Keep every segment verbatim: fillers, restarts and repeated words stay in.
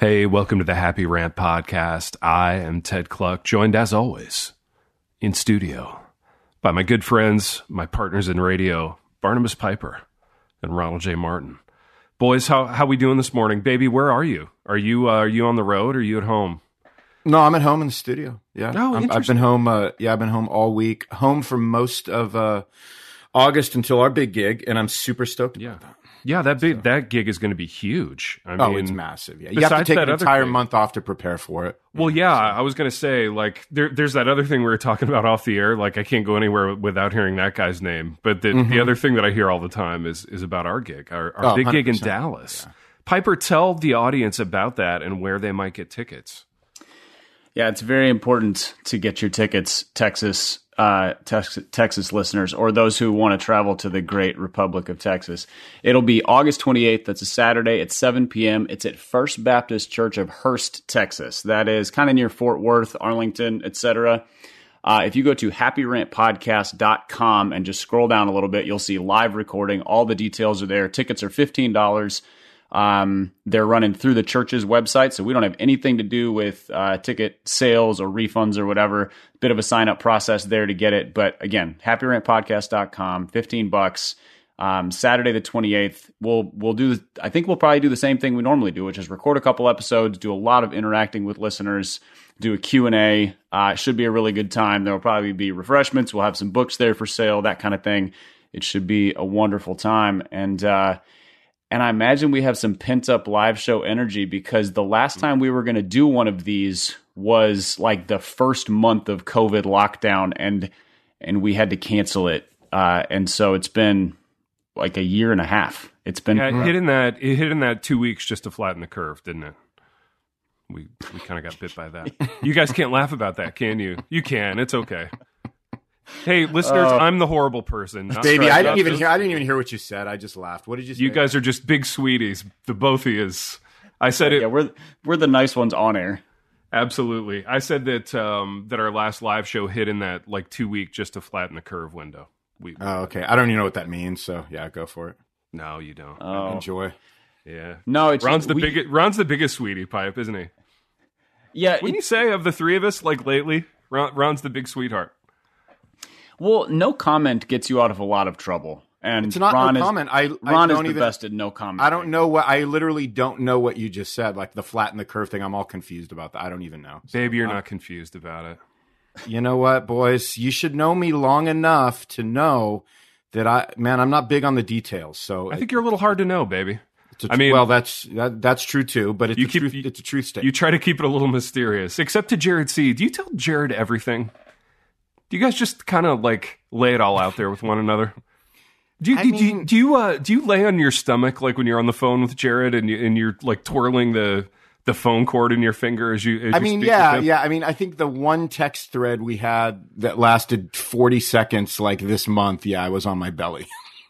Hey, welcome to the Happy Rant Podcast. I am Ted Cluck, joined as always in studio by my good friends, my partners in radio, Barnabas Piper and Ronald J. Martin. Boys, how how we doing this morning? Baby, where are you? Are you uh, are you on the road or are you at home? No, I'm at home in the studio. Yeah, oh, I'm, I've been home. Uh, yeah, I've been home all week. Home for most of uh, August until our big gig, and I'm super stoked about Yeah. that. Yeah, that big So- that gig is going to be huge. I Oh, mean, it's massive. Yeah, you have to besides take that an other entire thing- month off to prepare for it. Well, yeah, I was going to say, like, there, there's that other thing we were talking about off the air. Like, I can't go anywhere without hearing that guy's name. But the, Mhm. the other thing that I hear all the time is is about our gig, our, our Oh, big gig in one hundred percent. Dallas. Yeah. Piper, tell the audience about that and where they might get tickets. Yeah, it's very important to get your tickets, Texas, uh, Tex- Texas listeners, or those who want to travel to the great Republic of Texas. It'll be August twenty-eighth. That's a Saturday at seven p.m. It's at First Baptist Church of Hurst, Texas. That is kind of near Fort Worth, Arlington, et cetera. Uh, if you go to happy rant podcast dot com and just scroll down a little bit, you'll see live recording. All the details are there. Tickets are fifteen dollars. Um, they're running through the church's website, so we don't have anything to do with uh, ticket sales or refunds or whatever. Bit of a sign up process there to get it. But again, happy rant podcast dot com, fifteen bucks. Um, Saturday the twenty-eighth, we'll we'll do. I think we'll probably do the same thing we normally do, which is record a couple episodes, do a lot of interacting with listeners, do a Q and A. Uh, it should be a really good time. There will probably be refreshments. We'll have some books there for sale, that kind of thing. It should be a wonderful time. And uh, and I imagine we have some pent up live show energy because the last time we were going to do one of these was like the first month of COVID lockdown, and and we had to cancel it. Uh, and so it's been like a year and a half. It's been Yeah, it hit in that it hit in that two weeks just to flatten the curve, didn't it? We we kind of got bit by that. You guys can't laugh about that, can you? You can. It's okay. Hey, listeners, Uh, I'm the horrible person. Not Baby, right, I not didn't even this- hear. I didn't even hear what you said. I just laughed. What did you say? You guys are just big sweeties, the both of yous. I said it yeah, we're we're the nice ones on air. absolutely. I said that um, that our last live show hit in that like two week just to flatten the curve window. We Oh, okay. I don't even know what that means. So yeah, go for it. no, you don't. Oh Enjoy. yeah, no, it's Ron's the we- biggest. Ron's the biggest sweetie pipe, isn't he? Yeah, Wouldn't it- you say of the three of us, like lately, Ron, Ron's the big sweetheart. well, no comment gets you out of a lot of trouble, and It's not Ron no is, comment. I, I Ron is don't the even. best at no comment. I don't know what. I literally don't know what you just said. Like the flatten the curve thing. I'm all confused about that. I don't even know. So, Baby, you're uh, not confused about it. You know what, boys? You should know me long enough to know that I, man, I'm not big on the details. So I think you're a little hard to know, baby. it's a, I mean- well, that's that, that's true too. But it's You a keep- truth. you- it's a truth You statement. try to keep it a little mysterious, except to Jared C. Do you tell Jared everything? Do you guys just kind of like lay it all out there with one another? Do you, I do, do you mean- do you uh, do you lay on your stomach like when you're on the phone with Jared and you and you're like twirling the the phone cord in your finger as you? As I you mean, speak yeah, with him? yeah. I mean, I think the one text thread we had that lasted forty seconds, like this month, yeah, I was on my belly.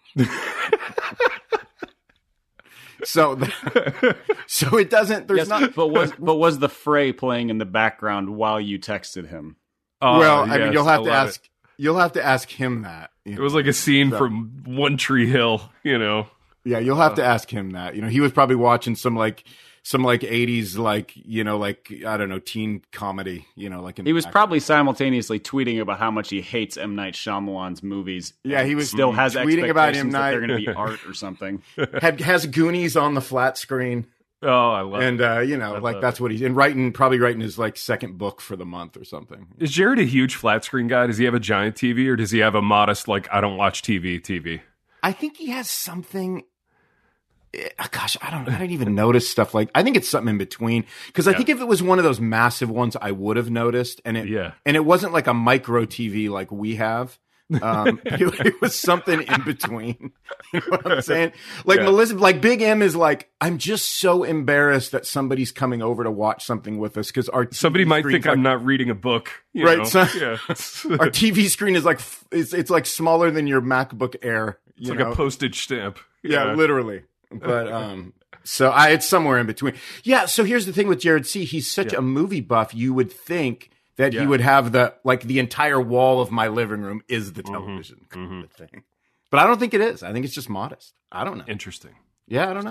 so, the, so it doesn't. There's Yes, not. but was but was the fray playing in the background while you texted him? Oh, Well, I mean, yes, you'll have I to love ask. You'll have to ask him that. you It. know. It was like a scene So- from One Tree Hill, you know. Yeah, you'll have to ask him that. You know, he was probably watching some like some like eighties like you know like I don't know teen comedy. You know, like in He was the back- probably simultaneously tweeting about how much he hates M. Night Shyamalan's movies. Yeah, and he was still has tweeting about M. expectations that Night. they're going to be art or something. had, has Goonies on the flat screen. Oh, I love. And uh, you know, I like love that's what he's and writing, probably writing his like second book for the month or something. Is Jared a huge flat screen guy? Does he have a giant T V or does he have a modest like I don't watch T V T V? I think he has something. eh, Gosh, I don't. I didn't even notice stuff like. I think it's something in between because I Yeah. think if it was one of those massive ones, I would have noticed. And it Yeah. and it wasn't like a micro T V like we have. Um, it, it was something in between. You know what I'm saying? Like Yeah. Melissa, like Big M is like, I'm just so embarrassed that somebody's coming over to watch something with us because our T V Somebody might screen's think like, I'm not reading a book, you Right, know? so- yeah, our T V screen is like f- it's it's like smaller than your MacBook Air. it's You like know? a postage stamp. Yeah, literally. But um, so I it's somewhere in between. Yeah. So here's the thing with Jared C. He's such Yeah. a movie buff. You would think that Yeah. he would have the like the entire wall of my living room is the Mm-hmm. television kind of thing. But I don't think it is. I think it's just modest. I don't know. Interesting. Yeah, I don't know.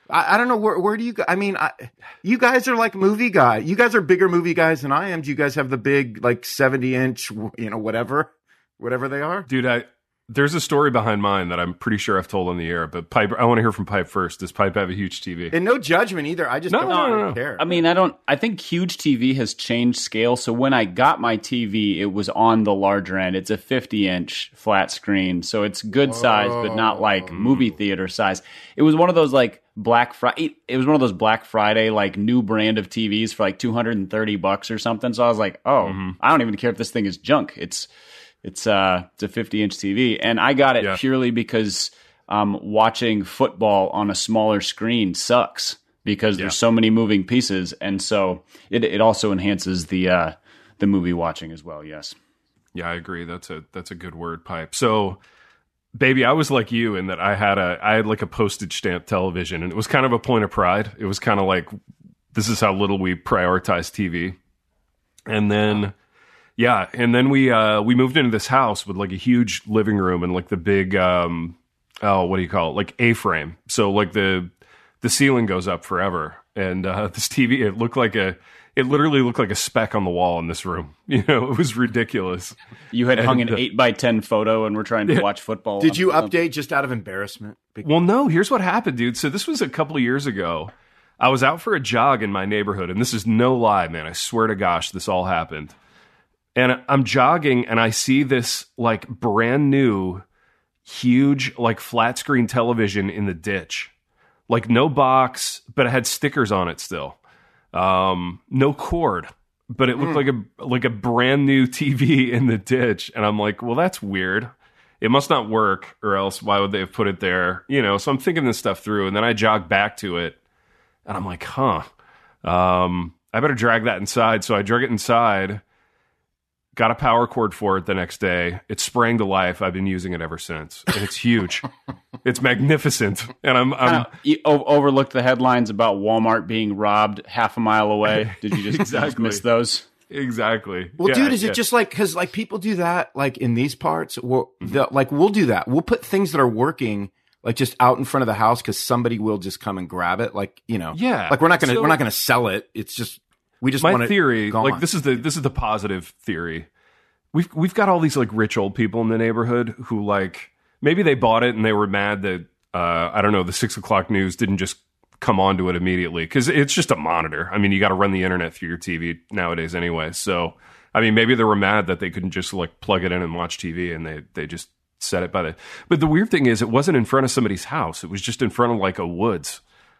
I, I don't know where where do you go? I mean, I, you guys are like movie guy. You guys are bigger movie guys than I am. Do you guys have the big like seventy inch, you know, whatever, whatever they are? Dude, I there's a story behind mine that I'm pretty sure I've told on the air, but Pipe, I want to hear from Pipe first. Does Pipe have a huge T V? And no judgment either. I just No, don't no, no, really no. care. I mean, I don't. I think huge T V has changed scale. So when I got my T V, it was on the larger end. It's a fifty inch flat screen, so it's good size, but not like movie theater size. It was one of those like Black Friday. It was one of those Black Friday like new brand of T Vs for like two hundred and thirty bucks or something. So I was like, oh, Mm-hmm. I don't even care if this thing is junk. It's it's uh it's a fifty inch T V, and I got it Yeah. purely because um watching football on a smaller screen sucks. Because there's so many moving pieces, and so it it also enhances the uh, the movie watching as well. Yes, Yeah, I agree. That's a that's a good word, Pipe. So, baby, I was like you in that I had a I had like a postage stamp television, and it was kind of a point of pride. It was kind of like this is how little we prioritize T V. And then, yeah, and then we uh, we moved into this house with like a huge living room and like the big um, oh, what do you call it? Like A-frame. So like the the ceiling goes up forever, and uh, this T V it looked like a it literally looked like a speck on the wall in this room. You know, it was ridiculous. you had hung an And, uh, eight by ten photo, and we're trying to watch football. Did you or something. update just out of embarrassment? Because Well, no, here's what happened, dude. So this was a couple of years ago. I was out for a jog in my neighborhood, and this is no lie, man. I swear to gosh, this all happened. And I'm jogging, and I see this like brand new, huge, like flat screen television in the ditch. Like no box, but it had stickers on it still. Um, no cord, but it looked like a like a brand new T V in the ditch. And I'm like, well, that's weird. It must not work, or else why would they have put it there? You know, so I'm thinking this stuff through, and then I jog back to it, and I'm like, huh, um, I better drag that inside. So I drug it inside, got a power cord for it the next day. It sprang to life. I've been using it ever since, and it's huge. It's magnificent, and I'm, I'm Uh, you o- overlooked the headlines about Walmart being robbed half a mile away. Did you just, Exactly. just miss those? exactly. Well, Yeah, dude, is yeah. it just like because like people do that like in these parts? Well, the, like we'll do that. We'll put things that are working like just out in front of the house because somebody will just come and grab it. Like you know, Yeah. Like we're not gonna So- we're not gonna sell it. It's just we just my want it theory? gone. Like this is the this is the positive theory. We've we've got all these like rich old people in the neighborhood who like maybe they bought it and they were mad that uh, I don't know the six o'clock news didn't just come onto it immediately because it's just a monitor. I mean, you got to run the internet through your T V nowadays anyway. So I mean, maybe they were mad that they couldn't just like plug it in and watch T V, and they they just set it by the. But the weird thing is, it wasn't in front of somebody's house. It was just in front of like a woods.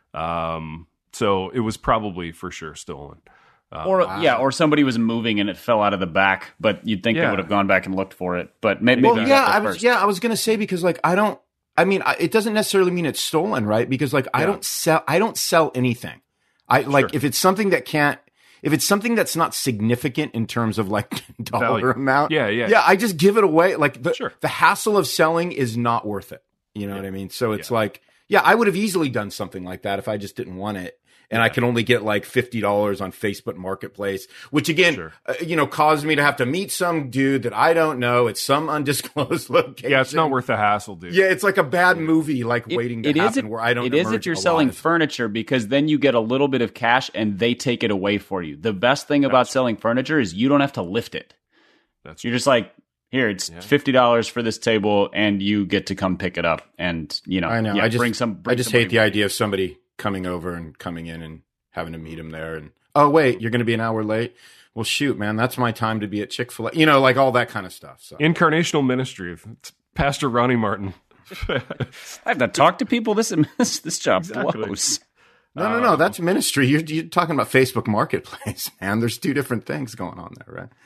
Um, so it was probably for sure stolen. Or yeah, or somebody was moving and it fell out of the back, but you'd think Yeah. they would have gone back and looked for it. But maybe, well, maybe yeah, that's I the was first. yeah, I was gonna say because like I don't. I mean, I, it doesn't necessarily mean it's stolen, right? Because like I Yeah. don't sell. I don't sell anything. I like Sure. if it's something that can't. If it's something that's not significant in terms of like dollar Value. amount, Yeah, yeah. yeah, I just give it away. Like the Sure. the hassle of selling is not worth it. You know what I mean? So it's like, yeah, I would have easily done something like that if I just didn't want it. And I can only get like fifty dollars on Facebook Marketplace, which again, Sure. uh, you know, caused me to have to meet some dude that I don't know. It's some undisclosed location. Yeah, it's not worth the hassle, dude. Yeah, it's like a bad movie, like It- waiting to it is happen if- where I don't. It is emerge if you're selling alive. furniture because then you get a little bit of cash and they take it away for you. The best thing about selling furniture is you don't have to lift it. That's You're just like, here, it's fifty dollars for this table, and you get to come pick it up. And you know, I know. yeah, I just, bring some. Bring I just somebody hate the with idea of somebody coming over and coming in and having to meet him there. And oh wait, you're going to be an hour late. Well, shoot, man, that's my time to be at Chick-fil-A. You know, like all that kind of stuff. So Incarnational ministry. It's Pastor Ronnie Martin. I have to talk to people. This this, this job Exactly. blows. no, no, no, that's ministry. You're, you're talking about Facebook Marketplace, man. There's two different things going on there, right?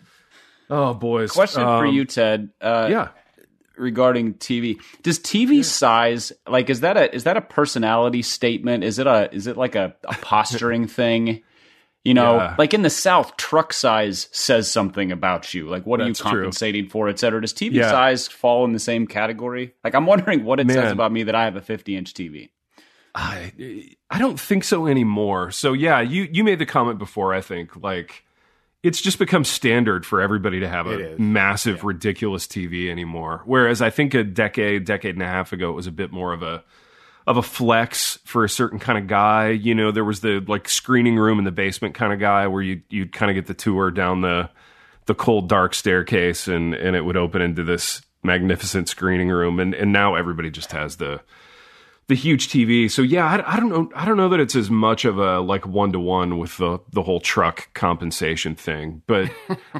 Oh, boys. Question for Um, you, Ted. Uh, Yeah. regarding T V. Does T V size like is that a is that a personality statement? Is it a is it like a, a posturing thing? You know, Yeah. like in the South, truck size says something about you. Like, what That's are you true. compensating for, et cetera? Does T V Yeah. size fall in the same category? Like, I'm wondering what it says Man. about me that I have a fifty inch T V. I I don't think so anymore. So yeah, you you made the comment before. I think like it's just become standard for everybody to have It a is. massive, ridiculous T V anymore. Whereas I think a decade, decade and a half ago, it was a bit more of a of a flex for a certain kind of guy. You know, there was the like screening room in the basement kind of guy where you you'd kind of get the tour down the the cold dark staircase, and and it would open into this magnificent screening room. And and now everybody just has the the huge T V. So yeah, I, I don't know. I don't know that it's as much of a like one to one with the the whole truck compensation thing, but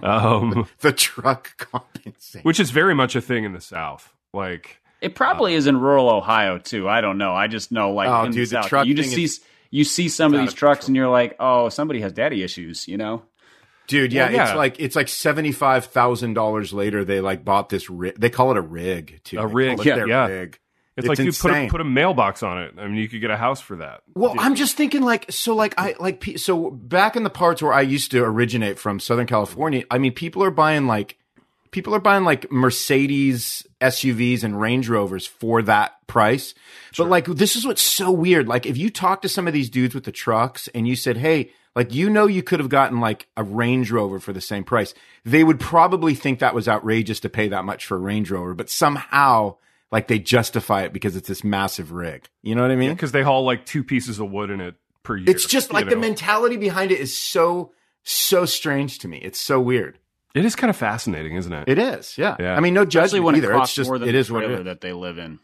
um, the truck compensation, which is very much a thing in the South. Like it probably uh, is in rural Ohio too. I don't know. I just know like oh, in dude, the South, the truck you just see is, you see some of these trucks, and you're like, oh, somebody has daddy issues, you know. Dude, yeah, well, yeah, it's like it's like seventy five thousand dollars later. They like bought this rig. They call it a rig too. A they rig, yeah, yeah. Rig. It's, it's like you put a, insane. put a mailbox on it. I mean, you could get a house for that. Well, Dude. I'm just thinking like so, like I like pe- so back in the parts where I used to originate from, Southern California. I mean, people are buying like people are buying like Mercedes S U Vs and Range Rovers for that price. Sure. But like, this is what's so weird. Like, if you talk to some of these dudes with the trucks and you said, hey, like, you know, you could have gotten like a Range Rover for the same price, they would probably think that was outrageous to pay that much for a Range Rover. But somehow, like, they justify it because it's this massive rig. You know what I mean? Because yeah, they haul like two pieces of wood in it per year. It's just like know? the mentality behind it is so, so strange to me. It's so weird. It is kind of fascinating, isn't it? It is, yeah. yeah. I mean, no judgment when either. It it's just more than it the is what it is. that they live in.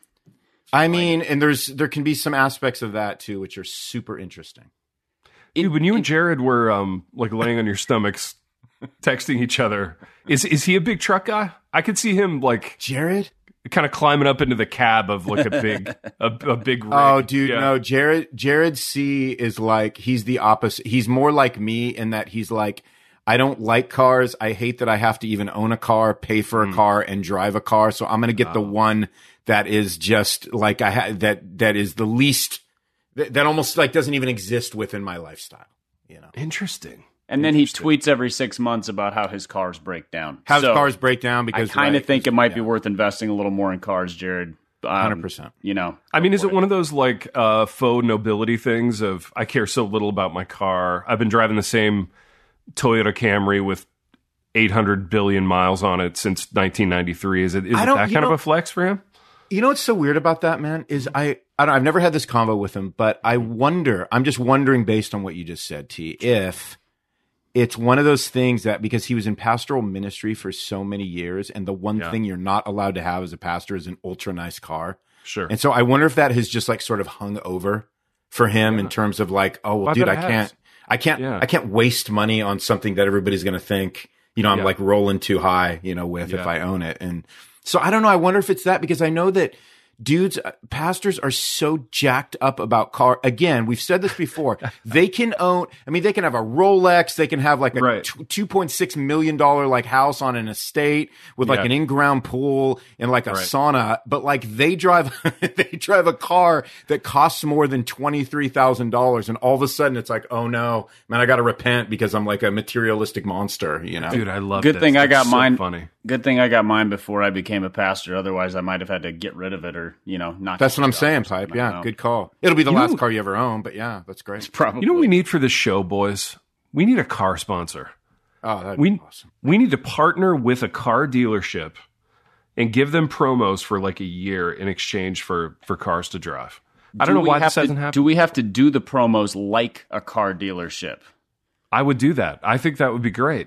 I mean, and there's there can be some aspects of that too, which are super interesting. Dude, when you and Jared were um like laying on your stomachs, texting each other, is is he a big truck guy? I could see him like Jared kind of climbing up into the cab of like a big a, a big rig. Oh, dude, yeah. no, Jared Jared C is like he's the opposite. He's more like me in that he's like, I don't like cars. I hate that I have to even own a car, pay for a mm. car, and drive a car. So I'm going to get wow. the one that is just like I ha- that that is the least that, that almost like doesn't even exist within my lifestyle. You know, interesting. And then he tweets every six months about how his cars break down. How so his cars break down because I kind of right, think it might yeah. be worth investing a little more in cars, Jared. Um, one hundred percent. You know, I mean, is it, it one of those like uh, faux nobility things of I care so little about my car? I've been driving the same Toyota Camry with eight hundred billion miles on it since nineteen ninety-three. Is it, is it that kind know, of a flex for him? You know what's so weird about that, man, is I, I don't, I've never had this convo with him, but I wonder, I'm just wondering based on what you just said, T, if it's one of those things that because he was in pastoral ministry for so many years, and the one yeah. thing you're not allowed to have as a pastor is an ultra nice car. Sure. And so I wonder if that has just like sort of hung over for him yeah. in terms of like, oh, well, well dude, I can't. Has. I can't, yeah. I can't waste money on something that everybody's going to think, you know, I'm yeah. like rolling too high, you know, with yeah. if I own it. And so I don't know. I wonder if it's that because I know that dudes, uh, pastors are so jacked up about car. Again, we've said this before. They can own, I mean, they can have a Rolex. They can have like a right. t- two point six million dollars like house on an estate with like yeah. an in-ground pool and like a right. sauna. But like they drive, they drive a car that costs more than twenty-three thousand dollars. And all of a sudden it's like, oh no, man, I got to repent because I'm like a materialistic monster, you know? Dude, I love Good this. thing That's I got so mine. Funny. Good thing I got mine before I became a pastor. Otherwise I might have had to get rid of it or, you know, not. That's what I'm saying, Pipe. Yeah, know. good call. It'll be the you last know, car you ever own, but yeah, that's great. It's probably. You know what we need for this show, boys? We need a car sponsor. Oh, that'd we, be awesome. We need to partner with a car dealership and give them promos for like a year in exchange for, for cars to drive. I don't do know why this to, hasn't happened. Do we have to do the promos like a car dealership? I would do that. I think that would be great.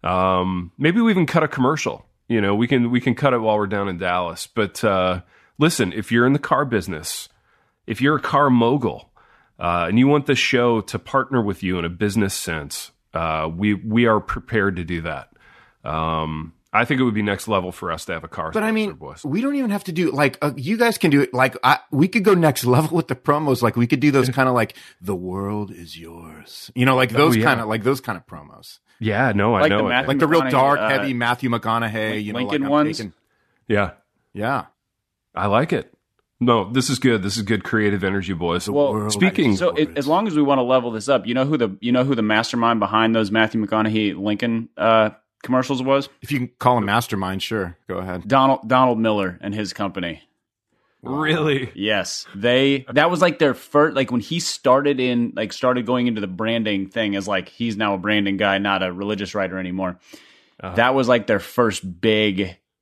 Um, maybe we even cut a commercial. You know, we can we can cut it while we're down in Dallas. But uh, listen, if you're in the car business, if you're a car mogul, uh, and you want this show to partner with you in a business sense, uh, we we are prepared to do that. Um, I think it would be next level for us to have a car. But I mean, boys. we don't even have to do like uh, you guys can do it. Like I, we could go next level with the promos. Like we could do those kind of like the world is yours. You know, like those oh, yeah. kind of like those kind of promos. Yeah, no, I like know the it. Like the real dark, uh, heavy Matthew McConaughey, you know, Lincoln like ones. taking, yeah, yeah, I like it. No, this is good. This is good creative energy, boys. The well, world speaking, so it, as long as we want to level this up, you know who the you know who the mastermind behind those Matthew McConaughey Lincoln uh, commercials was? If you can call him mastermind, sure, go ahead. Donald Donald Miller and his company. Really? Yes. They that was like their first like when he started in like started going into the branding thing as like he's now a branding guy, not a religious writer anymore. Uh-huh. That was like their first big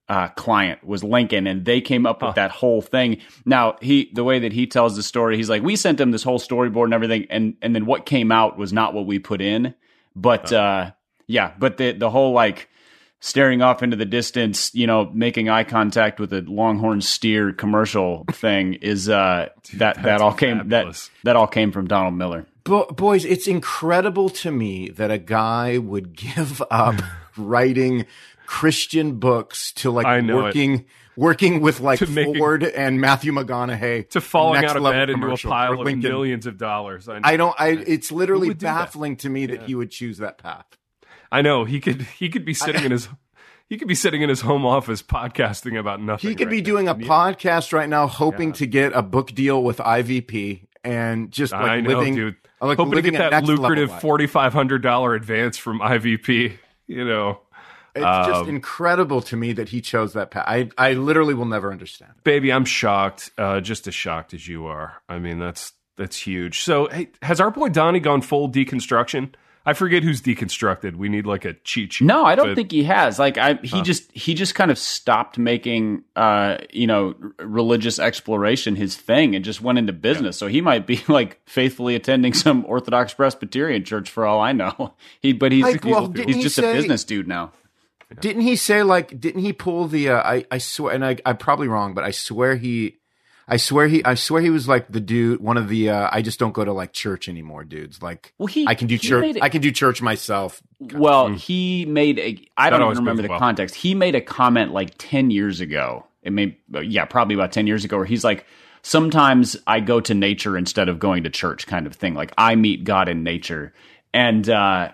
uh, client was Lincoln, and they came up with huh. that whole thing. Now, he the way that he tells the story, he's like, we sent him this whole storyboard and everything, and and then what came out was not what we put in. But huh. uh, yeah, but the the whole like staring off into the distance, you know, making eye contact with a Longhorn steer commercial thing is uh, Dude, that that all came fabulous. that that all came from Donald Miller. Bo- boys, it's incredible to me that a guy would give up writing Christian books to like I know working it. working with like to Ford making, and Matthew McConaughey to falling out of bed into a pile of millions of dollars. I, I don't. I it's literally baffling to me that yeah. he would choose that path. I know he could. He could be sitting I, in his. He could be sitting in his home office podcasting about nothing. He could right be now. doing a podcast right now, hoping yeah. to get a book deal with I V P and just like I know, living. Dude. Like hoping to get that lucrative forty-five hundred dollars advance from I V P. You know. It's um, just incredible to me that he chose that path. I, I literally will never understand. Baby, I'm shocked, uh, just as shocked as you are. I mean, that's that's huge. So, hey, has our boy Donnie gone full deconstruction? I forget who's deconstructed. We need like a cheat sheet. No, I don't but, think he has. Like, I he huh. just he just kind of stopped making, uh, you know, r- religious exploration his thing and just went into business. Yeah. So he might be like faithfully attending some Orthodox Presbyterian church for all I know. He, but he's like, well, he's, he's he just say, a business dude now. Yeah. Didn't he say like? Didn't he pull the? Uh, I I swear, and I I'm probably wrong, but I swear he, I swear he, I swear he was like the dude, one of the. Uh, I just don't go to like church anymore, dudes. Like, well, he, I can do church. I can do church myself. Well, mm. he made a. I don't even remember the well. context. He made a comment like ten years ago. It may, yeah, probably about ten years ago, where he's like, sometimes I go to nature instead of going to church, kind of thing. Like I meet God in nature, and uh,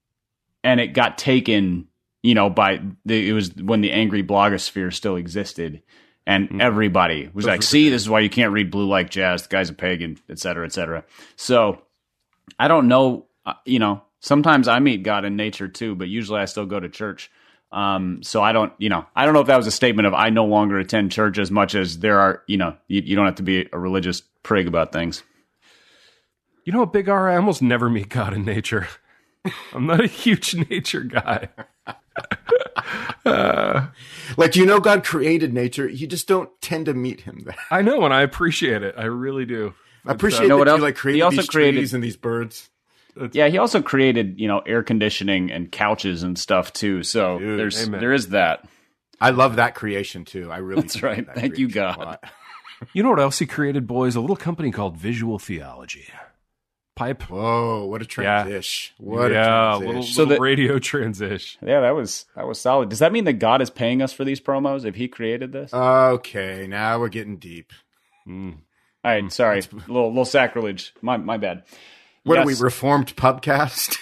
and it got taken. You know, by the, it was when the angry blogosphere still existed, and mm-hmm. everybody was like, "See, this is why you can't read Blue Like Jazz. The guy's a pagan, et cetera, et cetera." So, I don't know. Uh, you know, sometimes I meet God in nature too, but usually I still go to church. Um, so I don't, you know, I don't know if that was a statement of I no longer attend church as much as there are. You know, you, you don't have to be a religious prig about things. You know what, Big R? I almost never meet God in nature. I'm not a huge nature guy. uh, like, you know, God created nature. You just don't tend to meet him there. I know, and I appreciate it. I really do. I appreciate uh, that you, know you like created also these created, trees and these birds. It's, yeah, he also created, you know, air conditioning and couches and stuff too. So dude, there's amen. there is that. I love that creation too. I really that's right. That Thank you, God. You know what else he created, boys? A little company called Visual Theology. Pipe. Whoa, what a transition. Yeah, what yeah, a transition. little, so little the, radio transition. Yeah, that was that was solid. Does that mean that God is paying us for these promos if he created this? Okay, now we're getting deep. Mm. All right, sorry. a little little sacrilege. My my bad. What yes. are we, Reformed Pubcast?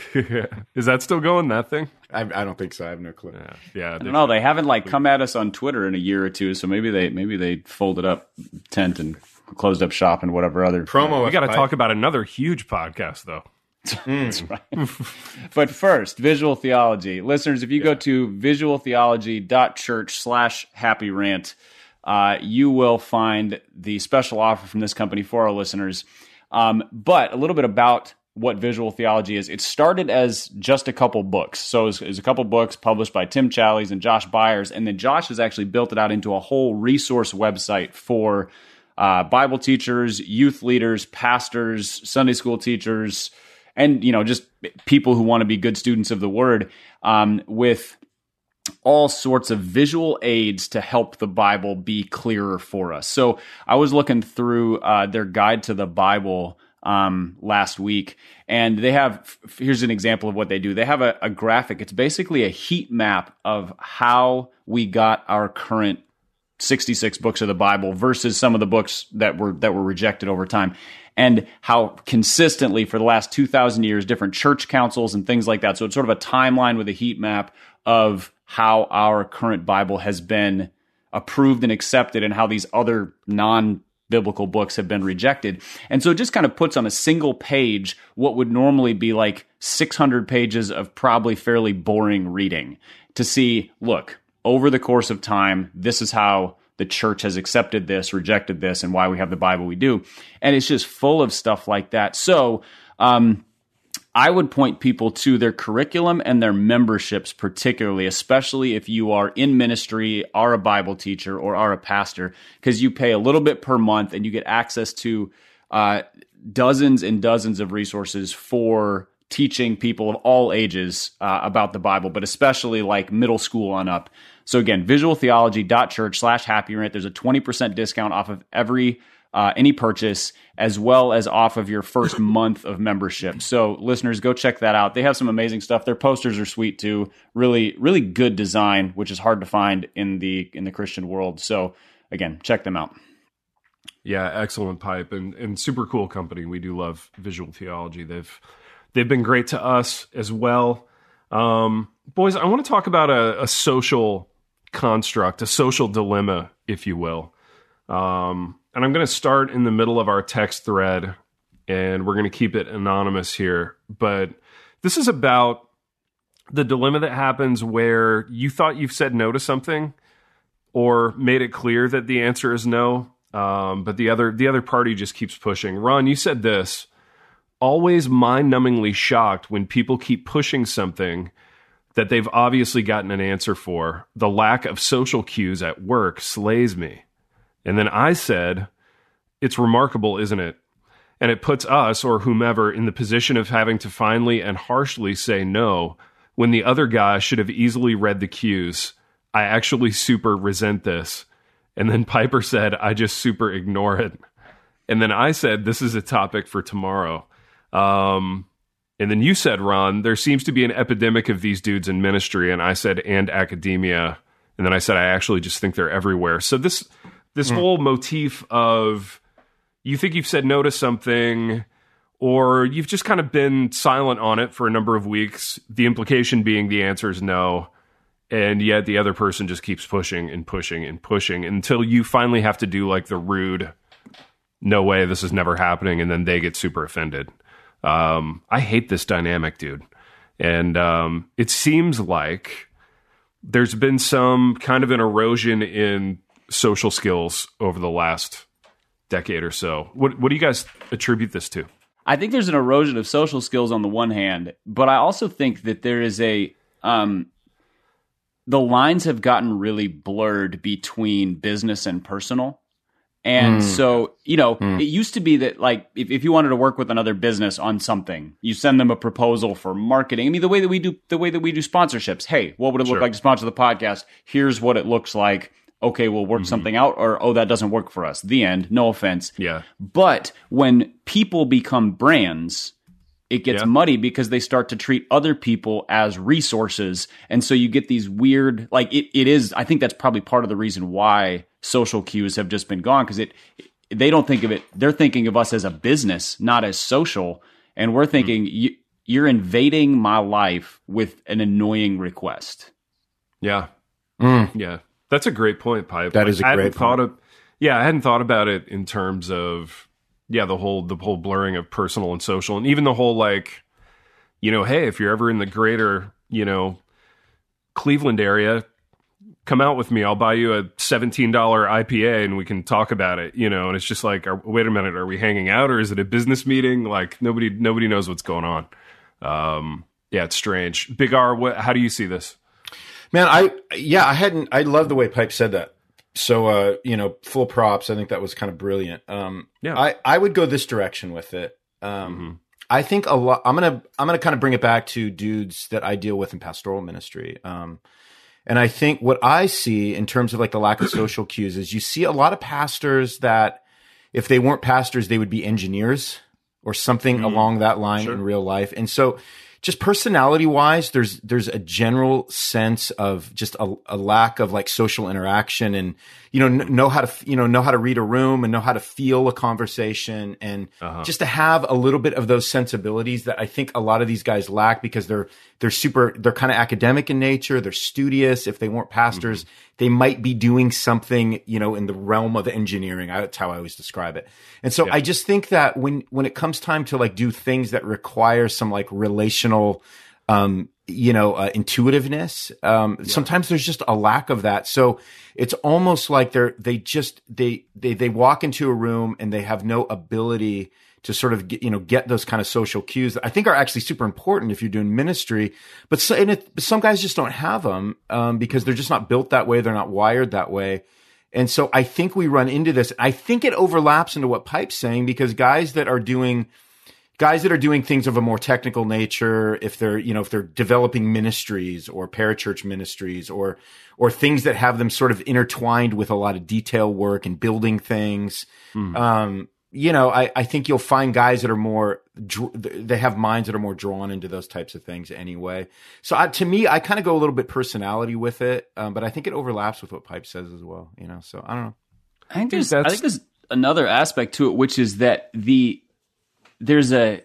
Is that still going, that thing? I, I don't think so. I have no clue. Yeah, yeah I don't know. They haven't like come at us on Twitter in a year or two, so maybe they maybe they folded up tent and closed up shop and whatever other promo. We got to talk about another huge podcast, though. That's right. But first, Visual Theology. Listeners, if you yeah. go to visualtheology.church slash happy rant, uh, you will find the special offer from this company for our listeners. Um, but a little bit about what Visual Theology is. It started as just a couple books. So it was a couple books published by Tim Challies and Josh Byers, and then Josh has actually built it out into a whole resource website for uh, Bible teachers, youth leaders, pastors, Sunday school teachers, and you know just people who want to be good students of the Word, um, with all sorts of visual aids to help the Bible be clearer for us. So I was looking through uh, their guide to the Bible um, last week, and they have, here's an example of what they do. They have a, a graphic. It's basically a heat map of how we got our current sixty-six books of the Bible versus some of the books that were that were rejected over time, and how consistently for the last two thousand years, different church councils and things like that. So it's sort of a timeline with a heat map of how our current Bible has been approved and accepted and how these other non-biblical books have been rejected. And so it just kind of puts on a single page what would normally be like six hundred pages of probably fairly boring reading to see, look, over the course of time, this is how the church has accepted this, rejected this, and why we have the Bible we do. And it's just full of stuff like that. So, um, I would point people to their curriculum and their memberships, particularly, especially if you are in ministry, are a Bible teacher, or are a pastor, because you pay a little bit per month and you get access to uh, dozens and dozens of resources for teaching people of all ages uh, about the Bible, but especially like middle school on up. So again, visualtheology.church slash happy rant. There's a twenty percent discount off of every Uh, any purchase, as well as off of your first month of membership. So listeners, go check that out. They have some amazing stuff. Their posters are sweet too. Really, really good design, which is hard to find in the in the Christian world. So again, check them out. Yeah, excellent pipe and and super cool company. We do love Visual Theology. They've they've been great to us as well. Um, boys, I want to talk about a, a social construct, a social dilemma, if you will. Um, And I'm going to start in the middle of our text thread, and we're going to keep it anonymous here. But this is about the dilemma that happens where you thought you've said no to something or made it clear that the answer is no, um, but the other the other party just keeps pushing. Ron, you said this, always mind-numbingly shocked when people keep pushing something that they've obviously gotten an answer for. The lack of social cues at work slays me. And then I said, it's remarkable, isn't it? And it puts us, or whomever, in the position of having to finally and harshly say no when the other guy should have easily read the cues. I actually super resent this. And then Piper said, I just super ignore it. And then I said, this is a topic for tomorrow. Um, and then you said, Ron, there seems to be an epidemic of these dudes in ministry. And I said, and academia. And then I said, I actually just think they're everywhere. So this... This mm. whole motif of you think you've said no to something or you've just kind of been silent on it for a number of weeks, the implication being the answer is no, and yet the other person just keeps pushing and pushing and pushing until you finally have to do like the rude, no way, this is never happening, and then they get super offended. Um, I hate this dynamic, dude. And um, it seems like there's been some kind of an erosion in social skills over the last decade or so. What what do you guys attribute this to? I think there's an erosion of social skills on the one hand, but I also think that there is a um, the lines have gotten really blurred between business and personal. And mm. so, you know, mm. it used to be that like if, if you wanted to work with another business on something, you send them a proposal for marketing. I mean, the way that we do the way that we do sponsorships. Hey, what would it look sure. like to sponsor the podcast? Here's what it looks like. Okay, we'll work mm-hmm. something out, or, oh, that doesn't work for us. The end. No offense. Yeah. But when people become brands, it gets yeah. muddy because they start to treat other people as resources. And so you get these weird, like it, it is, I think that's probably part of the reason why social cues have just been gone, because it, they don't think of it, they're thinking of us as a business, not as social. And we're thinking, mm-hmm. you, you're invading my life with an annoying request. Yeah. Mm. Yeah. That's a great point, Pipe. That like, is a I great thought point. Of, yeah, I hadn't thought about it in terms of, yeah, the whole the whole blurring of personal and social, and even the whole like, you know, hey, if you're ever in the greater, you know, Cleveland area, come out with me. I'll buy you a seventeen dollars I P A and we can talk about it, you know. And it's just like, are, wait a minute, are we hanging out or is it a business meeting? Like nobody nobody knows what's going on. Um, yeah, it's strange. Big R, what, how do you see this? Man, I, yeah, I hadn't, I love the way Pipe said that. So, uh, you know, full props. I think that was kind of brilliant. Um, yeah, I, I would go this direction with it. Um, mm-hmm. I think a lot, I'm going to, I'm going to kind of bring it back to dudes that I deal with in pastoral ministry. Um, and I think what I see in terms of like the lack of social cues is you see a lot of pastors that if they weren't pastors, they would be engineers or something mm-hmm. along that line sure. in real life. And so, just personality wise, there's, there's a general sense of just a, a lack of like social interaction and, you know, n- know how to, you know, know how to read a room and know how to feel a conversation and uh-huh. just to have a little bit of those sensibilities that I think a lot of these guys lack because they're, they're super, they're kind of academic in nature. They're studious. If they weren't pastors, mm-hmm. they might be doing something, you know, in the realm of engineering. That's how I always describe it. And so yeah. I just think that when, when it comes time to like do things that require some like relational, um, you know, uh, intuitiveness, um, yeah. sometimes there's just a lack of that. So it's almost like they're, they just, they, they, they walk into a room and they have no ability to sort of get, you know, get those kind of social cues that I think are actually super important if you're doing ministry. But so, and it, some guys just don't have them, um, because they're just not built that way. They're not wired that way. And so I think we run into this. I think it overlaps into what Pipe's saying, because guys that are doing, guys that are doing things of a more technical nature, if they're, you know, if they're developing ministries or parachurch ministries or, or things that have them sort of intertwined with a lot of detail work and building things, mm. um, you know, I, I think you'll find guys that are more, they have minds that are more drawn into those types of things anyway. So I, to me, I kind of go a little bit personality with it, um, but I think it overlaps with what Pipe says as well, you know, so I don't know. I think there's, I think there's another aspect to it, which is that the, there's a,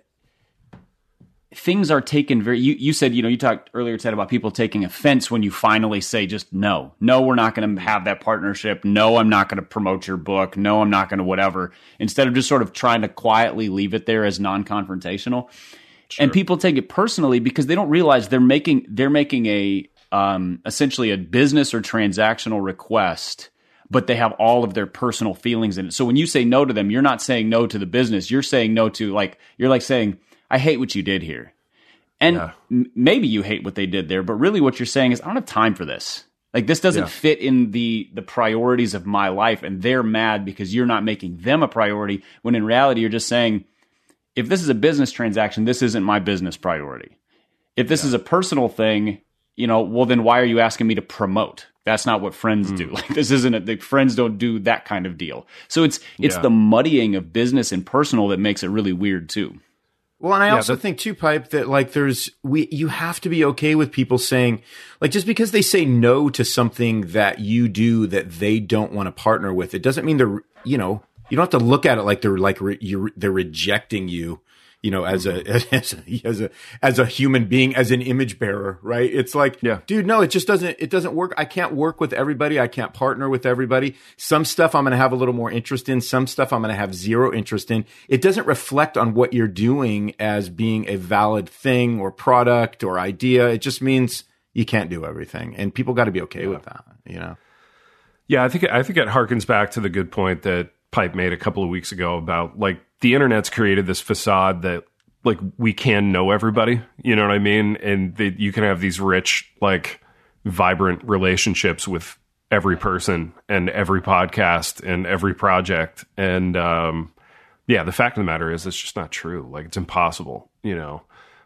things are taken very, you, you said, you know, you talked earlier, Ted, about people taking offense when you finally say just no. No, we're not going to have that partnership. No, I'm not going to promote your book. No, I'm not going to whatever. Instead of just sort of trying to quietly leave it there as non-confrontational. Sure. And people take it personally because they don't realize they're making, they're making a, um, essentially a business or transactional request, but they have all of their personal feelings in it. So when you say no to them, you're not saying no to the business. You're saying no to, like, you're like saying, I hate what you did here. And yeah. m- maybe you hate what they did there, but really what you're saying is, I don't have time for this. Like, this doesn't yeah. fit in the the priorities of my life, and they're mad because you're not making them a priority, when in reality you're just saying, if this is a business transaction, this isn't my business priority. If this yeah. is a personal thing, you know, well, then why are you asking me to promote? That's not what friends mm. do. Like, this isn't a, the friends don't do that kind of deal. So it's it's yeah. the muddying of business and personal that makes it really weird too. Well, and I yeah, also but- think too, Pipe, that like there's we you have to be okay with people saying, like, just because they say no to something that you do that they don't want to partner with, it doesn't mean they're, you know, you don't have to look at it like they're like re- you're, they're rejecting you, you know, as a as a as a as a human being, as an image bearer, right? It's like, yeah. dude, no, it just doesn't it doesn't work. I can't work with everybody. I can't partner with everybody. Some stuff I'm going to have a little more interest in. Some stuff I'm going to have zero interest in. It doesn't reflect on what you're doing as being a valid thing or product or idea. It just means you can't do everything, and people got to be okay yeah. with that, you know. Yeah, I think I think it harkens back to the good point that Pipe made a couple of weeks ago about, like, the internet's created this facade that, like, we can know everybody, you know what I mean? And that you can have these rich, like, vibrant relationships with every person and every podcast and every project. And, um, yeah, the fact of the matter is it's just not true. Like, it's impossible, you know?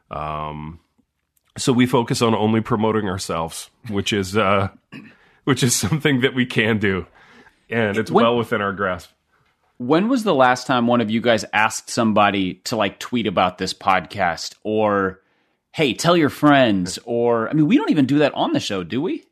Um, so we focus on only promoting ourselves, which is, uh, which is something that we can do. And it's when- well within our grasp. When was the last time one of you guys asked somebody to, like, tweet about this podcast, or, hey, tell your friends, or, I mean, we don't even do that on the show, do we?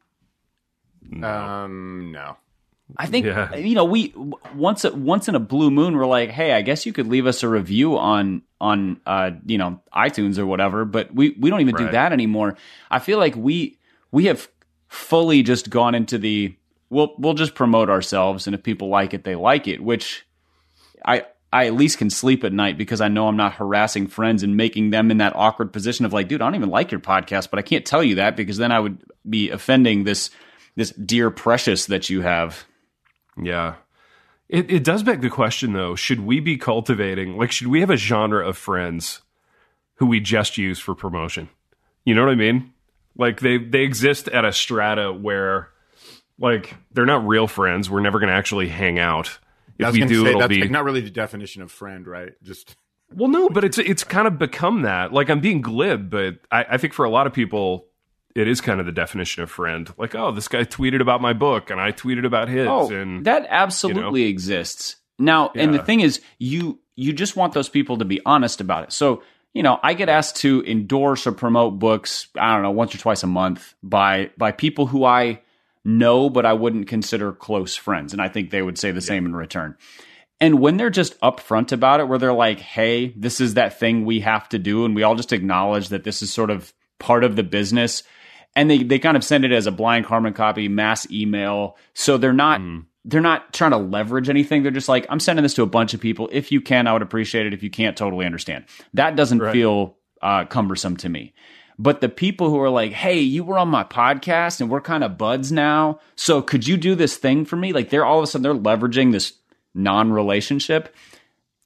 No. Um, no. I think, yeah. you know, we, once, once in a blue moon, we're like, hey, I guess you could leave us a review on, on, uh, you know, iTunes or whatever, but we, we don't even right. do that anymore. I feel like we, we have fully just gone into the, we'll, we'll just promote ourselves, and if people like it, they like it, which I I at least can sleep at night because I know I'm not harassing friends and making them in that awkward position of like, dude, I don't even like your podcast, but I can't tell you that because then I would be offending this this dear precious that you have. Yeah. It it does beg the question, though, should we be cultivating, like, should we have a genre of friends who we just use for promotion? You know what I mean? Like, they, they exist at a strata where, like, they're not real friends. We're never going to actually hang out. If we do, say, it'll that's be like not really the definition of friend, right? Just well, no, but it's it's kind of become that. Like, I'm being glib, but I, I think for a lot of people, it is kind of the definition of friend. Like, oh, this guy tweeted about my book, and I tweeted about his. Oh, and that absolutely you know? exists now. Yeah. And the thing is, you you just want those people to be honest about it. So, you know, I get asked to endorse or promote books, I don't know, once or twice a month by by people who I know, but I wouldn't consider close friends. And I think they would say the yeah. same in return. And when they're just upfront about it, where they're like, hey, this is that thing we have to do, and we all just acknowledge that this is sort of part of the business, and they, they kind of send it as a blind carbon copy, mass email. So they're not mm. they're not trying to leverage anything. They're just like, I'm sending this to a bunch of people. If you can, I would appreciate it. If you can't, totally understand. That doesn't right. feel uh, cumbersome to me. But the people who are like, hey, you were on my podcast and we're kind of buds now, so could you do this thing for me? Like, they're all of a sudden, they're leveraging this non-relationship.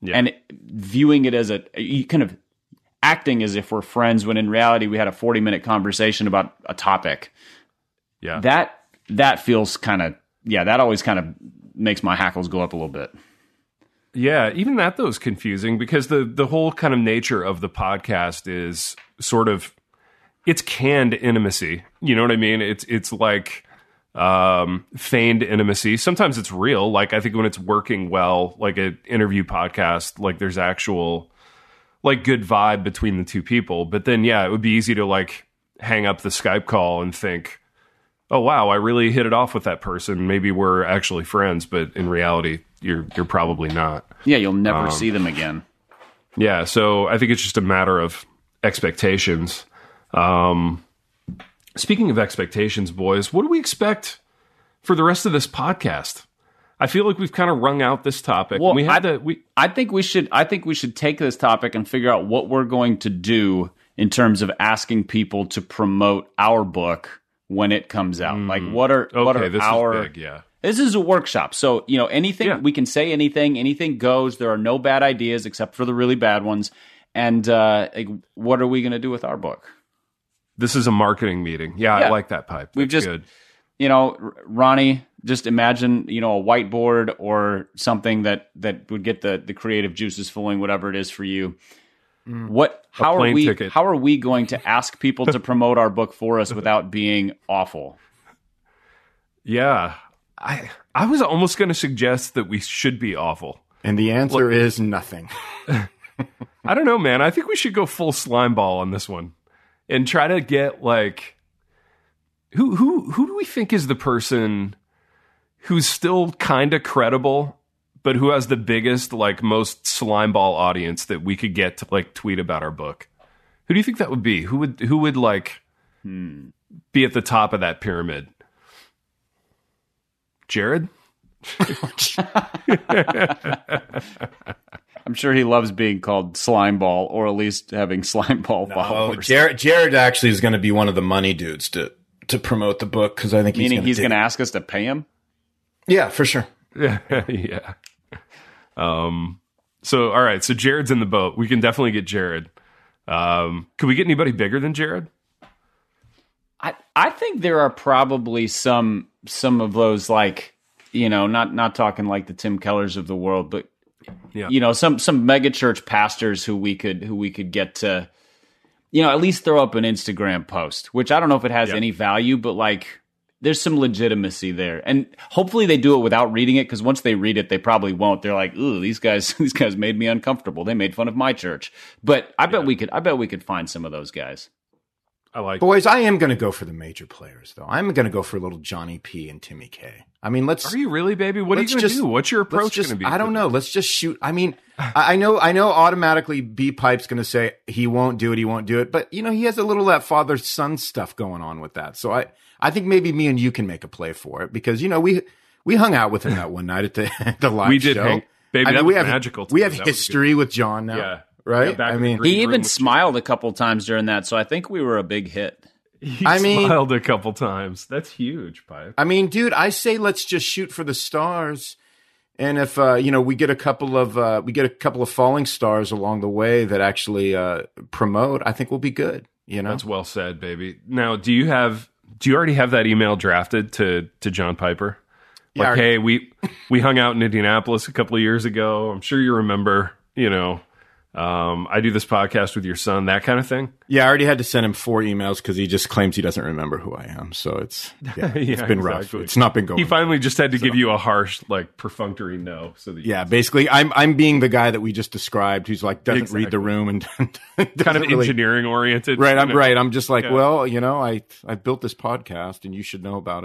Yeah. and viewing it as a you kind of acting as if we're friends when in reality we had a forty minute conversation about a topic. Yeah. That that feels kind of yeah, that always kind of makes my hackles go up a little bit. Yeah, even that though is confusing because the the whole kind of nature of the podcast is sort of it's canned intimacy. You know what I mean? It's it's like um, feigned intimacy. Sometimes it's real. Like I think when it's working well, like an interview podcast, like there's actual like good vibe between the two people. But then yeah, it would be easy to like hang up the Skype call and think, oh wow, I really hit it off with that person. Maybe we're actually friends, but in reality, you're you're probably not. Yeah, you'll never Um, see them again. Yeah, so I think it's just a matter of expectations. Um, speaking of expectations, boys, what do we expect for the rest of this podcast? I feel like we've kind of wrung out this topic. Well, we had I, to, we I think we should. I think we should take this topic and figure out what we're going to do in terms of asking people to promote our book when it comes out. Mm. Like, what are okay, what are this our? is big, yeah. This is a workshop, so you know anything Yeah. we can say, anything, anything goes. There are no bad ideas except for the really bad ones. And uh, like, what are we going to do with our book? This is a marketing meeting. Yeah, Yeah. I like that pipe. That's We've just, good. you know, R- Ronnie, just imagine, you know, a whiteboard or something that, that would get the, the creative juices flowing, whatever it is for you. Mm. What? How are plane we? ticket. How are we going to ask people to promote our book for us without being awful? Yeah, I I was almost going to suggest that we should be awful. And the answer Look, is nothing. I don't know, man. I think we should go full slime ball on this one and try to get like who who who do we think is the person who's still kind of credible, but who has the biggest, like most slime ball audience that we could get to like tweet about our book? Who do you think that would be? Who would who would like hmm. be at the top of that pyramid? Jared? I'm sure he loves being called slime ball, or at least having slime ball no, followers. Jared, Jared actually is going to be one of the money dudes to to promote the book because I think he's meaning gonna he's take... going to ask us to pay him. Yeah, for sure. Yeah. Um. So all right. So Jared's in the boat. We can definitely get Jared. Um. Could we get anybody bigger than Jared? I I think there are probably some some of those, like, you know, not not talking like the Tim Kellers of the world, but yeah. you know, some some mega church pastors who we could who we could get to, you know, at least throw up an Instagram post, which I don't know if it has yeah. any value, but like there's some legitimacy there, and hopefully they do it without reading it, because once they read it, they probably won't. They're like, ooh, these guys these guys made me uncomfortable. They made fun of my church, but I bet yeah. we could I bet we could find some of those guys. I like Boys, I am going to go for the major players, though. I'm going to go for little Johnny P and Timmy K. I mean, let's... Are you really, baby? What are you going to do? What's your approach going to be? I don't know. Let's just shoot. I mean, I know I know automatically B-Pipe's going to say he won't do it, he won't do it. But, you know, he has a little that father-son stuff going on with that. So I, I think maybe me and you can make a play for it. Because, you know, we we hung out with him that one night at the, the live we did show. Hang, baby, I mean, that we was have, magical. We have that history with John now. Yeah. Right? Yeah, I mean, he even smiled a couple times during that. So I think we were a big hit. He I mean, smiled a couple times. That's huge, Pipe. I mean, dude, I say let's just shoot for the stars, and if uh, you know we get a couple of uh, we get a couple of falling stars along the way that actually uh, promote, I think we'll be good. You know, that's well said, baby. Now, do you have do you already have that email drafted to to John Piper? Like, yeah, hey, we we hung out in Indianapolis a couple of years ago. I'm sure you remember. You know. Um, I do this podcast with your son, that kind of thing. Yeah, I already had to send him four emails because he just claims he doesn't remember who I am. So it's yeah, yeah, it's been exactly. rough. It's not been going. He finally just had to so. give you a harsh, like, perfunctory no. So that yeah, basically, I'm I'm being the guy that we just described, who's like doesn't exactly. read the room and kind of really, engineering oriented. Right, I'm know? right. I'm just like, yeah. well, you know, I I built this podcast and you should know about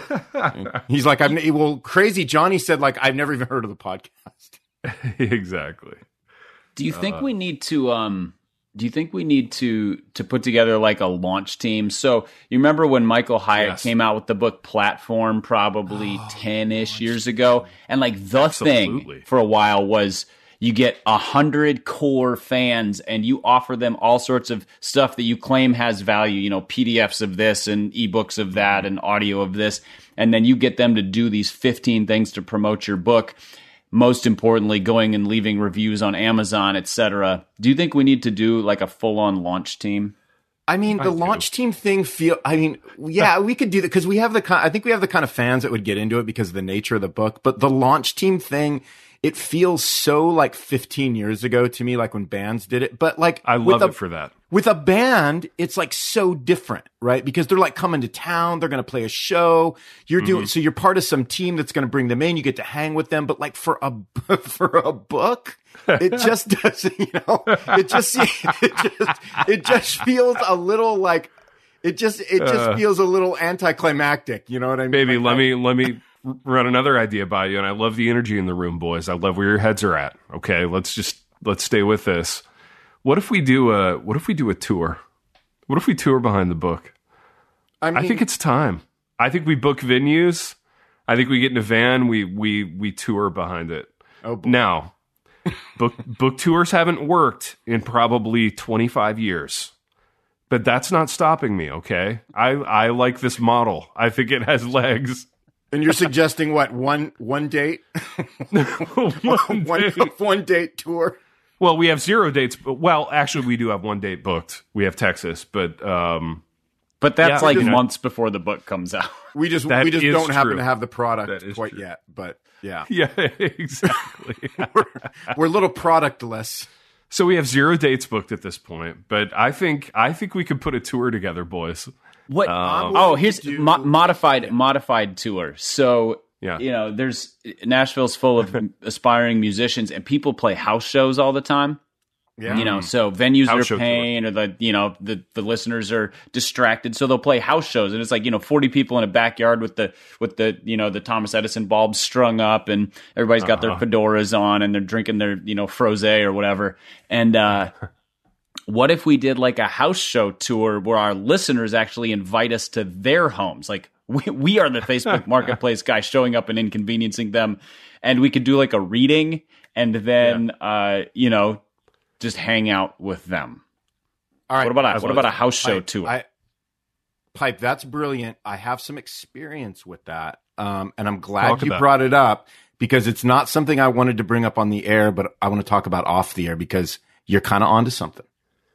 it. He's like, I'm well, crazy. Johnny said like I've never even heard of the podcast. Exactly. Do you think uh, we need to? Um, do you think we need to to put together like a launch team? So you remember when Michael Hyatt yes. came out with the book Platform, probably ten-ish oh, years ago, and like the Absolutely. thing for a while was you get a hundred core fans and you offer them all sorts of stuff that you claim has value. You know, P D Fs of this and ebooks of that and audio of this, and then you get them to do these fifteen things to promote your book. most importantly, going and leaving reviews on Amazon, et cetera. Do you think we need to do like a full-on launch team? I mean, the I launch team thing feel, I mean, yeah, we could do that because we have the kind, I think we have the kind of fans that would get into it because of the nature of the book, but the launch team thing, it feels so like fifteen years ago to me, like when bands did it, but like, I love a, it for that. With a band, it's like so different, right? Because they're like coming to town, they're going to play a show. You're doing, mm-hmm. so you're part of some team that's going to bring them in. You get to hang with them, but like for a, for a book, it just doesn't, you know, it just, it just, it just feels a little like, it just, it just uh, feels a little anticlimactic. You know what I mean? Baby, like, let I, me, let me run another idea by you. And I love the energy in the room, boys. I love where your heads are at. Okay. Let's just, let's stay with this. What if we do a, what if we do a tour? What if we tour behind the book? I mean, I think it's time. I think we book venues. I think we get in a van. We, we, we tour behind it. Oh, boy. Now, book book tours haven't worked in probably twenty-five years, but that's not stopping me. Okay, I I like this model. I think it has legs. And you're suggesting what one one date, one, one, date. one date tour. Well, we have zero dates, but well, actually, we do have one date booked. We have Texas, but um, but that's yeah, like you know, months before the book comes out. We just that we just don't true. happen to have the product quite true. yet, but. Yeah. Yeah, exactly. we're, we're a little productless. So we have zero dates booked at this point, but I think I think we could put a tour together, boys. What? Um, oh, here's do... mo- modified modified tour. So yeah. you know, there's Nashville's full of aspiring musicians, and people play house shows all the time. Yeah. You know, so venues house are paying, or the you know the, the listeners are distracted, so they'll play house shows, and it's like you know forty people in a backyard with the with the you know the Thomas Edison bulbs strung up, and everybody's got uh-huh. their fedoras on, and they're drinking their you know frosé or whatever. And uh, what if we did like a house show tour where our listeners actually invite us to their homes? Like we we are the Facebook Marketplace guys showing up and inconveniencing them, and we could do like a reading, and then yeah. uh, you know. just hang out with them. All right. What about a, what about a house show Pipe, tour? I, Pipe, that's brilliant. I have some experience with that. Um, and I'm glad talk you brought it. it up because it's not something I wanted to bring up on the air, but I want to talk about off the air because you're kind of onto something.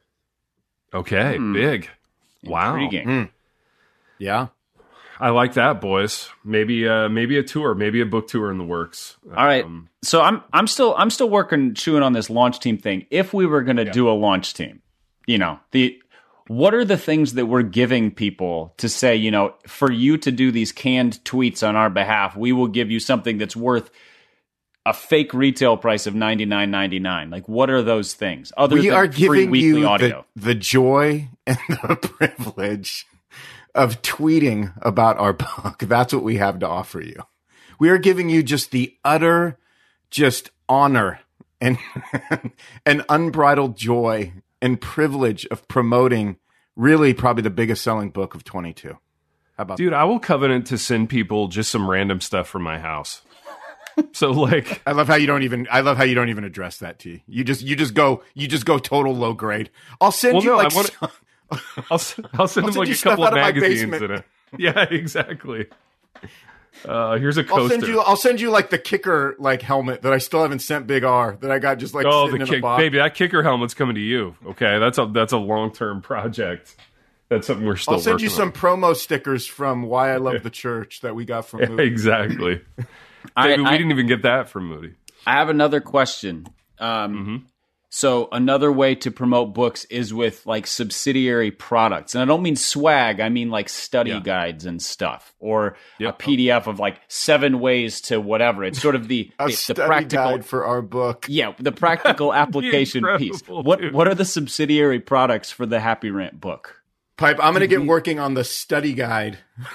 Okay. Mm. Big. Wow. Intriguing. Mm. Yeah. I like that, boys. Maybe uh, maybe a tour, maybe a book tour in the works. All right. Um, so I'm I'm still I'm still working chewing on this launch team thing. If we were going to yeah. do a launch team, you know, the what are the things that we're giving people to say, you know, for you to do these canned tweets on our behalf, we will give you something that's worth a fake retail price of ninety-nine ninety-nine. Like, what are those things? Other we than are free giving weekly you audio. The, the joy and the privilege of tweeting about our book. That's what we have to offer you. We are giving you just the utter, just honor and and unbridled joy and privilege of promoting really probably the biggest selling book of twenty-two. How about Dude, that? I will covenant to send people just some random stuff from my house. So like I love how you don't even I love how you don't even address that, T. You just you just go you just go total low grade. I'll send well, you no, like I wanna, I'll, I'll send I'll them send like you a couple of out of my magazines basement. in it. Yeah, exactly. Uh, here's a coaster. I'll send you. I'll send you like the kicker like helmet that I still haven't sent Big R that I got just like oh, sitting the in kick, a box. baby, that kicker helmet's coming to you. Okay, that's a that's a long term project. That's something we're still. I'll send working you some on. promo stickers from Why I Love the Church that we got from Moody. Exactly. I, Baby, we I, didn't even get that from Moody. I have another question. Um, mm-hmm. So another way to promote books is with like subsidiary products. And I don't mean swag. I mean like study yeah. guides and stuff or yep. a P D F of like seven ways to whatever. It's sort of the, a the, study the practical guide for our book. Yeah, the practical application piece. What dude. What are the subsidiary products for the Happy Rant book? Pipe, I'm going to get working on the study guide.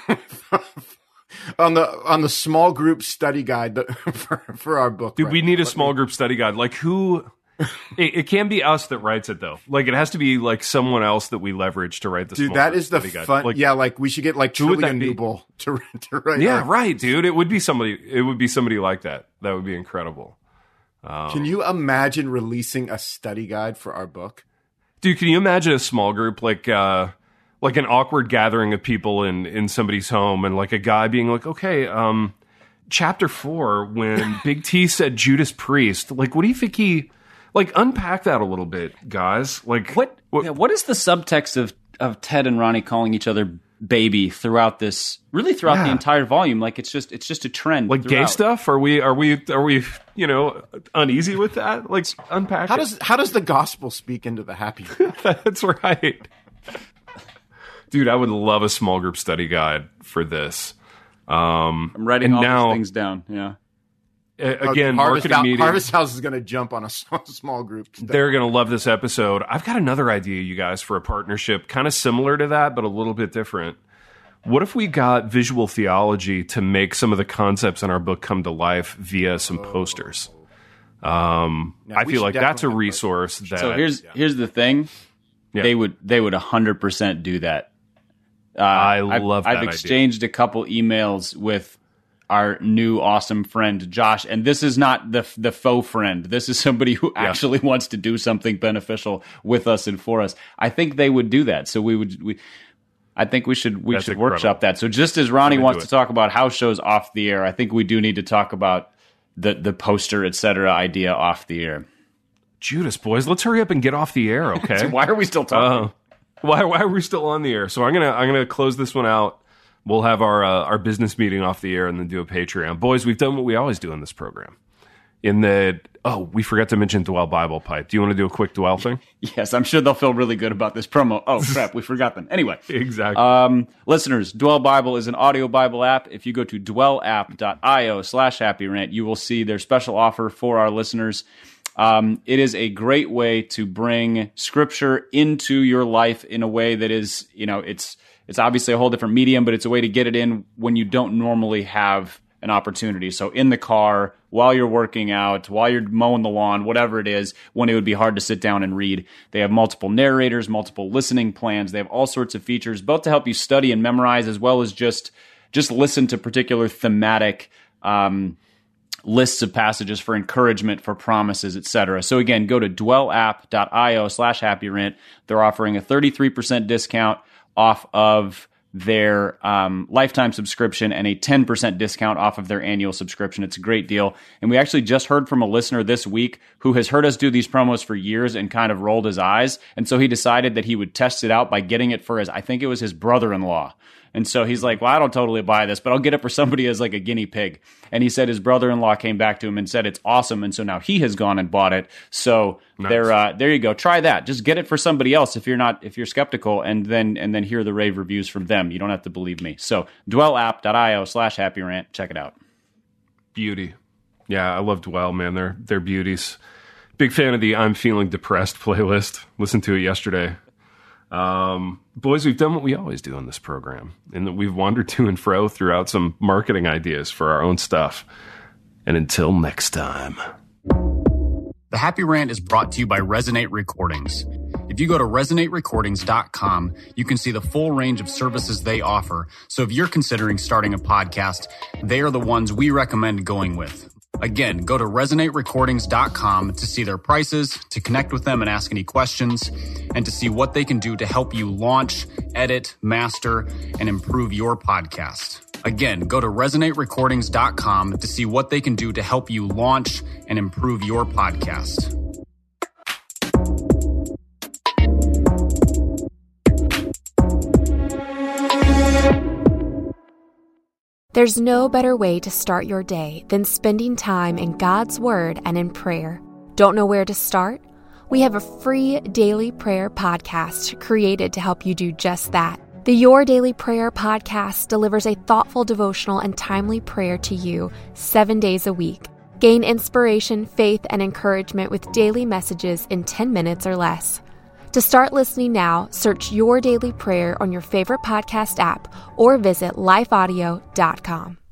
on the on the small group study guide that, for, for our book. Dude, right we need now. a Let small me... group study guide. Like who... it, it can be us that writes it though. Like it has to be like someone else that we leverage to write the. Dude, small that group is the study guide. fun. Like, yeah, like we should get like who would that Trillian be? Newble to to write. Yeah, our... right, dude. It would be somebody. It would be somebody like that. That would be incredible. Um, Can you imagine releasing a study guide for our book? Dude, can you imagine a small group like uh, like an awkward gathering of people in in somebody's home, and like a guy being like, "Okay, um, chapter four when Big T said Judas Priest. Like, what do you think he like? Unpack that a little bit, guys. Like, what? What, yeah, what is the subtext of of Ted and Ronnie calling each other baby throughout this? Really, throughout yeah. the entire volume. Like, it's just it's just a trend. Like throughout. Gay stuff? Are we are we are we you know uneasy with that? Like, unpack. How it. does how does the gospel speak into the happy? That's right. Dude, I would love a small group study guide for this. Um, I'm writing all now, these things down. Yeah. Again, Harvest, marketing meeting. Harvest House is going to jump on a small group. Study. They're going to love this episode. I've got another idea, you guys, for a partnership, kind of similar to that, but a little bit different. What if we got Visual Theology to make some of the concepts in our book come to life via some oh. posters? Um, now, I feel like that's a resource that. So here's yeah. here's the thing. Yeah. They would they would one hundred percent do that. Uh, I love I've, that I've exchanged idea. a couple emails with our new awesome friend Josh, and this is not the the faux friend. This is somebody who actually yeah. wants to do something beneficial with us and for us. I think they would do that. So we would we. I think we should we That's should incredible. workshop that. So just as Ronnie wants to talk about house shows off the air, I think we do need to talk about the the poster, et cetera idea off the air. Judas, boys, let's hurry up and get off the air, okay? So why are we still talking? Uh, why why are we still on the air? So I'm gonna I'm gonna close this one out. We'll have our uh, our business meeting off the air and then do a Patreon. Boys, we've done what we always do in this program. In that, oh, we forgot to mention Dwell Bible Pipe. Do you want to do a quick Dwell thing? Yes, I'm sure they'll feel really good about this promo. Oh, crap, we forgot them. Anyway. Exactly. Um, listeners, Dwell Bible is an audio Bible app. If you go to dwellapp.io slash happy rant, you will see their special offer for our listeners. Um, it is a great way to bring Scripture into your life in a way that is, you know, it's it's obviously a whole different medium, but it's a way to get it in when you don't normally have an opportunity. So in the car, while you're working out, while you're mowing the lawn, whatever it is, when it would be hard to sit down and read. They have multiple narrators, multiple listening plans. They have all sorts of features, both to help you study and memorize, as well as just just listen to particular thematic um lists of passages for encouragement, for promises, et cetera. So again, go to dwellapp.io slash happy rant. They're offering a thirty-three percent discount off of their um, lifetime subscription and a ten percent discount off of their annual subscription. It's a great deal. And we actually just heard from a listener this week who has heard us do these promos for years and kind of rolled his eyes. And so he decided that he would test it out by getting it for his, I think it was his brother-in-law. And so he's like, well, I don't totally buy this, but I'll get it for somebody as like a guinea pig. And he said his brother-in-law came back to him and said it's awesome. And so now he has gone and bought it. So nice. there, uh, there you go. Try that. Just get it for somebody else if you're not, if you're skeptical, and then and then hear the rave reviews from them. You don't have to believe me. So dwellapp.io slash happy rant. Check it out. Beauty. Yeah, I love Dwell, man. They're they're beauties. Big fan of the I'm Feeling Depressed playlist. Listened to it yesterday. Um, boys, we've done what we always do on this program, and that we've wandered to and fro throughout some marketing ideas for our own stuff. And until next time. The Happy Rant is brought to you by Resonate Recordings. If you go to resonate recordings dot com, you can see the full range of services they offer. So if you're considering starting a podcast, they are the ones we recommend going with. Again, go to resonate recordings dot com to see their prices, to connect with them and ask any questions, and to see what they can do to help you launch, edit, master, and improve your podcast. Again, go to resonate recordings dot com to see what they can do to help you launch and improve your podcast. There's no better way to start your day than spending time in God's Word and in prayer. Don't know where to start? We have a free daily prayer podcast created to help you do just that. The Your Daily Prayer podcast delivers a thoughtful devotional and timely prayer to you seven days a week. Gain inspiration, faith, and encouragement with daily messages in ten minutes or less. To start listening now, search Your Daily Prayer on your favorite podcast app or visit life audio dot com.